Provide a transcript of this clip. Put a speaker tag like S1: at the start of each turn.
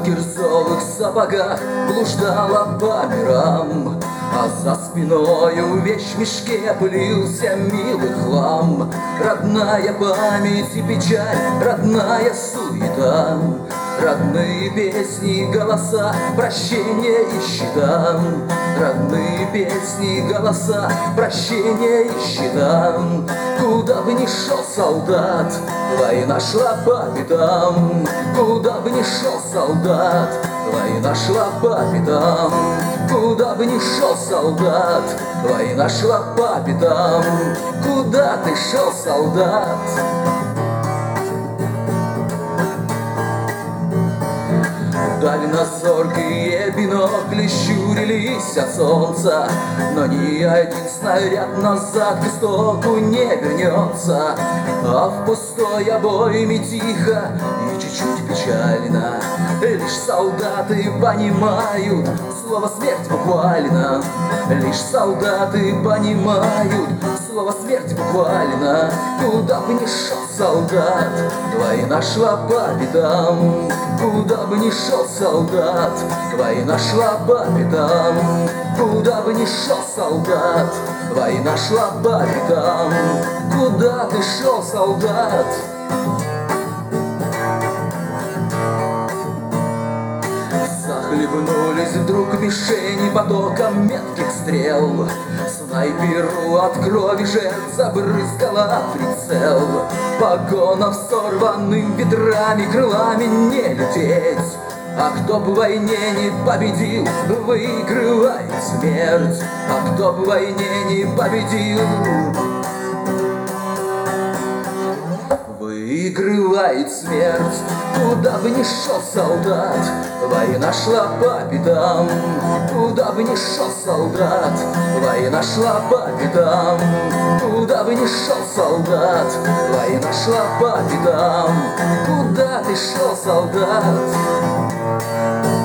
S1: кирзовых сапогах блуждала по мирам, а за спиною в вещмешке пылился милый хлам. Родная память и печаль, родная суета, родные песни, голоса, прощения и счета. Родные песни, голоса, прощения и счета. Куда бы ни шел солдат, война шла по пятам. Куда бы ни шел солдат, война шла по пятам. Куда бы ни шел солдат, война шла по пятам. Куда ты шел, солдат? Дальнозоркие бинокли щурились от солнца, но ни один снаряд назад к истоку не вернется. А в пустой обойме тихо и чуть-чуть печально лишь солдаты понимают слово смерть буквально. Лишь солдаты понимают слово смерть буквально. Куда бы ни шел солдат, война шла по пятам. Куда бы ни шел солдат, война шла по пятам. Куда бы ни шел солдат, война шла по пятам. Куда ты шел, солдат? Захлебнулись вдруг мишени потоком метких стрел. Снайперу от крови жертв забрызгала прицел. Погонов сорванным ветрами крылами не лететь. А кто б в войне не победил, выигрывает смерть. А кто б в войне не победил, выигрывает смерть. Куда бы ни шел солдат, война шла по пятам. Куда бы ни шел солдат, война шла по пятам. Куда бы ни шел солдат, война шла по пятам. Куда ты шел, солдат?